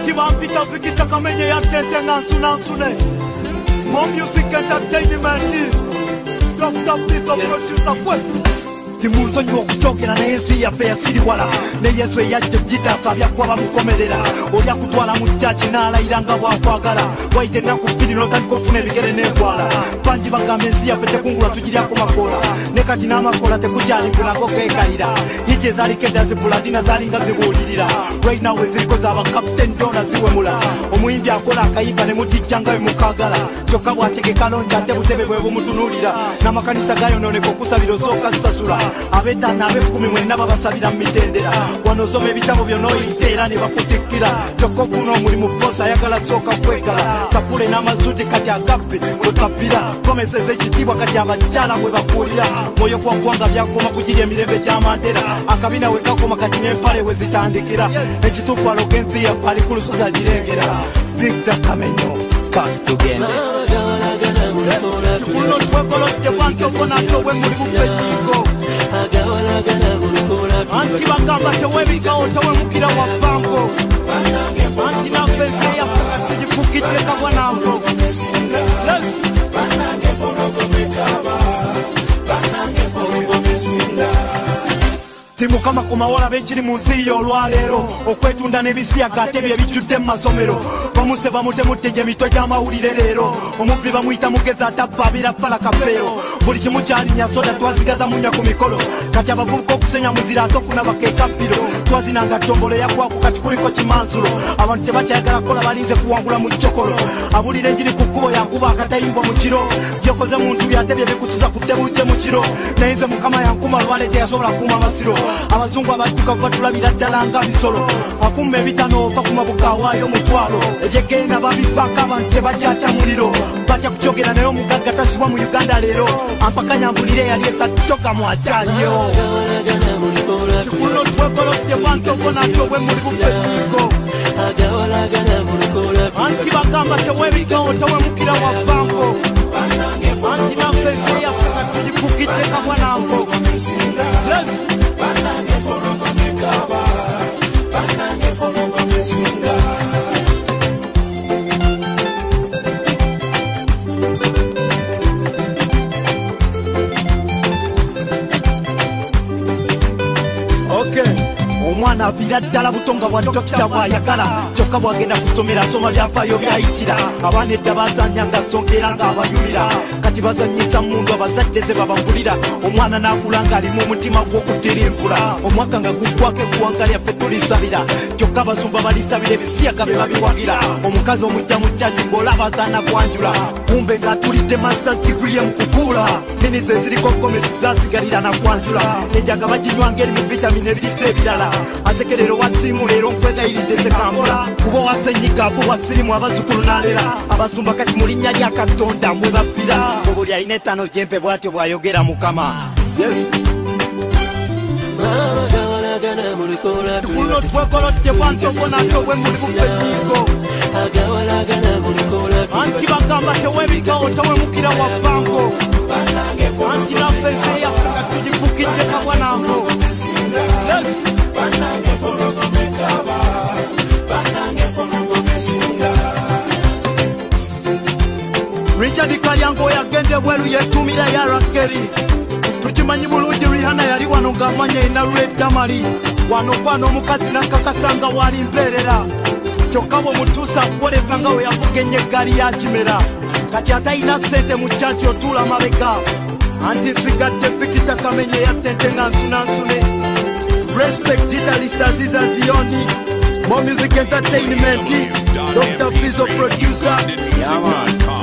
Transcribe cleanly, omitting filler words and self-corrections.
Anti vampita vikita kamenye ya tete nansune. More music entertainment. Dr. Pizzo producer kwe. Timuzo nyo kutokera na Yesu ya pea siri wala. Ne Yesu ya jita sabya kwa bamukomerera. Oya kutwala mu church na ala iranga bwa kwagala. Waitenda kupini no tan kofune bigere ne kwala. Panji bagamezi ya pete kungula tujiria ko makola. Ne kati na makola te kujali kuna ko kekalira. Hije zali kenda zibuladina zali ngazi bulirira. Right now eziko zaba captain Dona ziwe mula. Omuyimbi akola akayiba ne mutijanga mukagala. Joka bwateke kalonja te butebe bwe bumutunulira. Na makanisa gayo none ko kusabiro soka sasula. Abeta na bekumi mwenna babasabira mitendera. Wanozome ebitabo byono itera ne bakutikira. Joko kuno muri mu bossa yagala soka kwegala. Tapule na mazuti kati agape mukapira. Komeseze kitibwa kati abachala mwe bakulira. Moyo kwa kwanga byakoma kujiri emirembe gy'amandera. Akabina wekakoma kati n'empale we zitandikira. Ekitufu alogenzi ya pali kulusoza direngera. Big da kamenyo pass tugende. Kuno twekolo tebanto bonato we mukupejiko. Anti bagamba tewebika otawe mukira wa bango. Anti na fense ya kujipukite kabwa nambo. Yes. Banange bonogo mekaba. Banange bonogo mesinda. Timu kama kumawala benchiri munsi y'olwalero okwetunda nebisiya gate bye bijudde masomero bamuse bamutemuteje mitwe gy'amawulire leero omubbi bamuyita mugeza atababira pala kafeero buli kimu kyalinya soda twazigaza munya ku mikolo kati abavubuka okusenya muzira atokuna bakekapiro twazinanga tombolo yakwaku kati kuliko kimanzulo abantu tebakyayagala kola balinze kuwangula mu kyokolo abulire enjiri ku kkubo yankuba akatayimbwa mu kiro byokoze muntu byatebye bikutuza kuddebuuje mu kiro nayinze mukama yankuma lwale teyasobola kuuma masiro abazungu abadduka batulabira ddala nga bisolo akuma ebitano ova ku mabuga awaayo mutwalo ebyegenda babipaka abantu tebakyata muliro batya kukyogera naye omugagga tasibwa mu Uganda leero ampakanya mbulire yali ekatyoka mu akyaliyo kikuno twekolodde bantu bonatyo bwe muli bupejiko anti bagamba tewebikawo tewemukira wa banko anti nafense yafeka tugipukidde kabwa nambo omwana avira ddala butonga bwa dokita bwayagala kyokka bwagenda kusomera soma byafaayo byayitira abaana edda bazanyanga songera nga abayumira kati bazanyisa mundu abazadde ze babagulira omwana n'akula ng'alimu omutima gw'okutirimpula omwaka nga guggwako eggwanga lyaffe tulisabira kyokka abasumba balisabira ebisiyaga be babiwagira omukazi omujja mu kyaki ng'olaba azaana kwanjula kumbe ng'atulidde masters degree emukukuula nini ze ziriko gomesi zasigalira na kwanjula enjaga baginywanga eri mu vitamini ebirisa ebirala atekerero watsimu leero nkwegayiridde sekambula kuba wasenyiga abo wasirimu abazukulu n'alera abasumba kati mu linnya lya Katonda mwe babbira obuli alina ettaano gyempe bw'atyo bw'ayogera Mukama. Yes. Kuno twekolodde bantu bonatyo bwe muli bupejiko anti bagamba tewebikawo tewemukira wa bango anti nafense yafeka tugipukidde kabwa nambo. Yes. Richard Kalyango yagende bweru yetumira ya Rakeri tukimanyi bulungi Rihanna yali wano ng'amanya enalula eddamali wano kwana omukazi nakakasanga wali mpeerera kyokka bw'omutuusa akuwoleza nga we yavugenye eggaali ya kimera kati atalina ssente mu kyaki otuula mabega anti nsigadde Vikita Kamenye yattente nga nsunansune respect Gitarist Aziz Azioni More Music Entertainment Dr. Pizzo producer. Yeah, man.